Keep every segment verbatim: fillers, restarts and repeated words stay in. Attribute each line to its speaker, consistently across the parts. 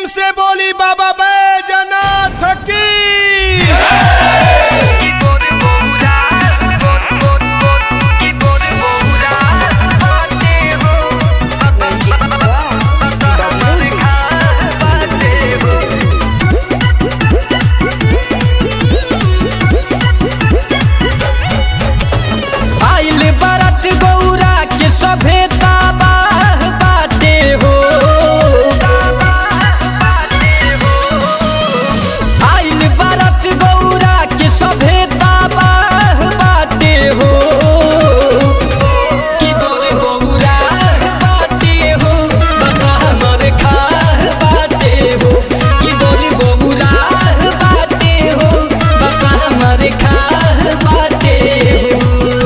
Speaker 1: से बोली बाबा बैजनाथ की।
Speaker 2: आइल बरत गौरा के सभे ताबाह बाटे हो। आइल बरत गौरा के सभे ताबाह बाटे हो। कि बोल गौरा बाटे हो बस हमर खाह बाटे हो। कि बोल गौरा बाटे हो बस हमर खाह बाटे हो।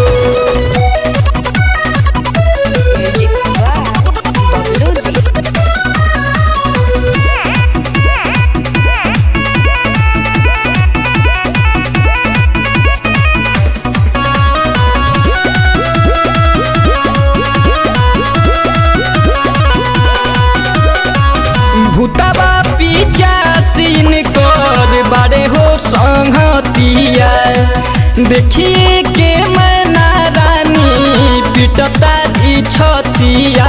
Speaker 2: भूतबा पीछा सीन कर बारे हो संगतिया। देखिए के मैना रानी पिटता दी छतिया।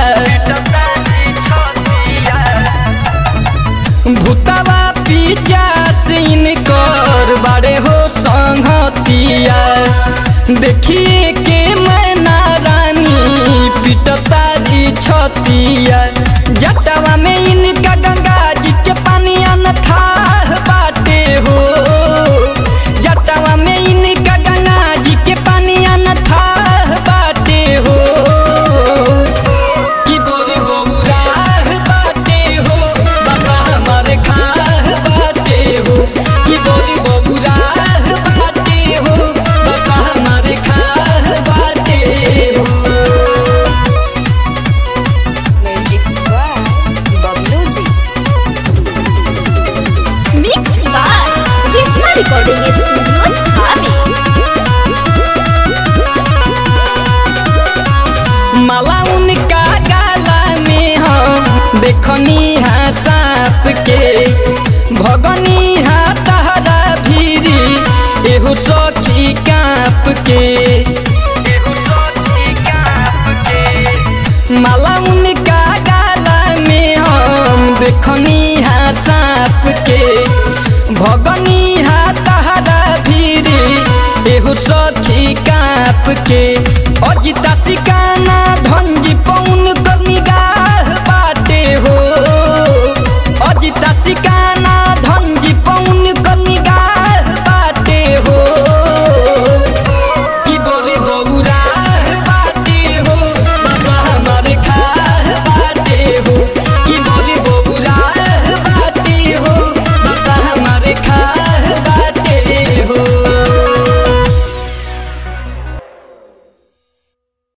Speaker 2: भूतबा पीछा सीन कर बारे हो संगतिया। देखिए के मैना रानी पिटता दी छतिया। जटवा में इनका गंगा जी के पानी अनथा बाटे हो। जटवा में इनका गंगा जी के पानी अनथा बाटे हो। कि बोल गौरा बाटे हो बस हमर खाह बाटे हो। कि बोल गौरा बाटे हो बस हमर खाह बाटे हो।
Speaker 3: मिक्स बाय विस्मा रिकॉर्डिंग स्टूडियो धाबी।
Speaker 2: माला उनका गाला में हम देखनी हा सांप के। भगनी हा तहरा भीरी एहू सखी काँप के। माला उनका गाला में हम देखनी हा सांप के। भगनी हा तहरा भीरी एहू सखी काँप के। अजिता सिकाना